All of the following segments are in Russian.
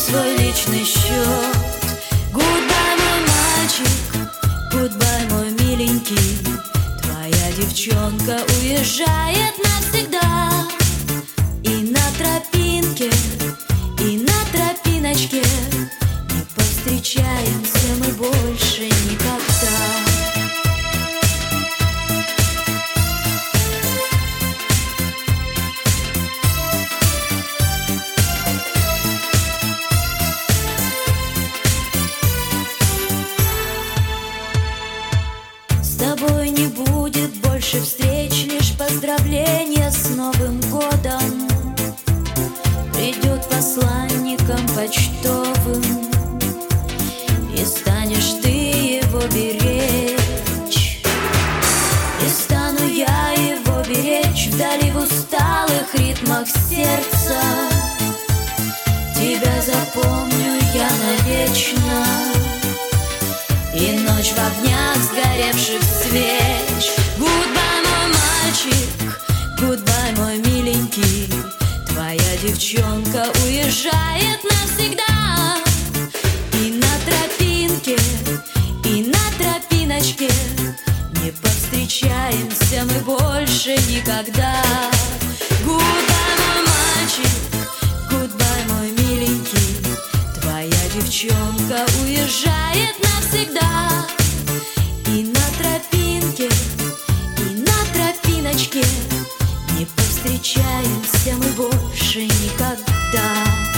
свой личный счет. Гудбай, мой мальчик, гудбай, мой миленький. Твоя девчонка уезжает навсегда. И на тропинке, и на тропиночке не повстречаемся мы больше никогда. С тобой не будет больше встреч, лишь поздравления с Новым годом. Придет посланником почтовым, и станешь ты его беречь. И стану я его беречь вдали, в усталых ритмах сердца. Тебя запомню я навечно, и ночь в огнях сгоревших свеч. Гудбай, мой мальчик, гудбай, мой миленький. Твоя девчонка уезжает навсегда. И на тропинке, и на тропиночке не повстречаемся мы больше никогда. Гудбай, мой мальчик, гудбай, мой миленький. Твоя девчонка уезжает навсегда. И на тропинке, и на тропиночке не повстречаемся мы больше никогда.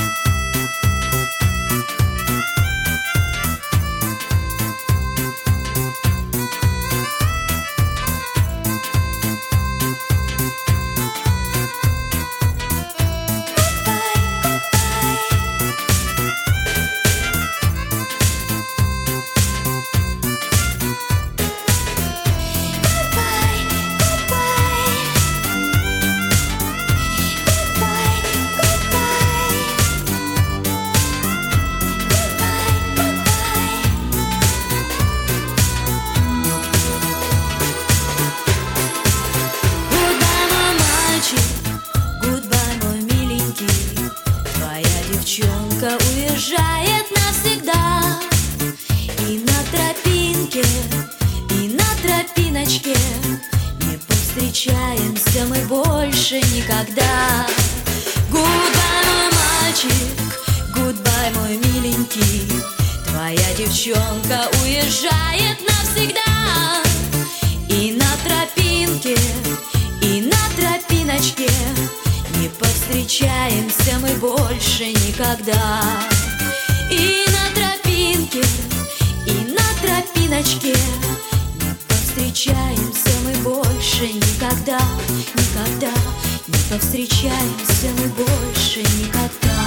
Девчонка уезжает навсегда. И на тропинке, и на тропиночке не повстречаемся мы больше никогда. Гудбай, мой мальчик, гудбай, мой миленький. Твоя девчонка уезжает навсегда. И на тропинке, и на тропиночке не повстречаемся мы больше никогда. И на тропинке, и на тропиночке не повстречаемся мы больше никогда. Никогда не повстречаемся мы больше никогда.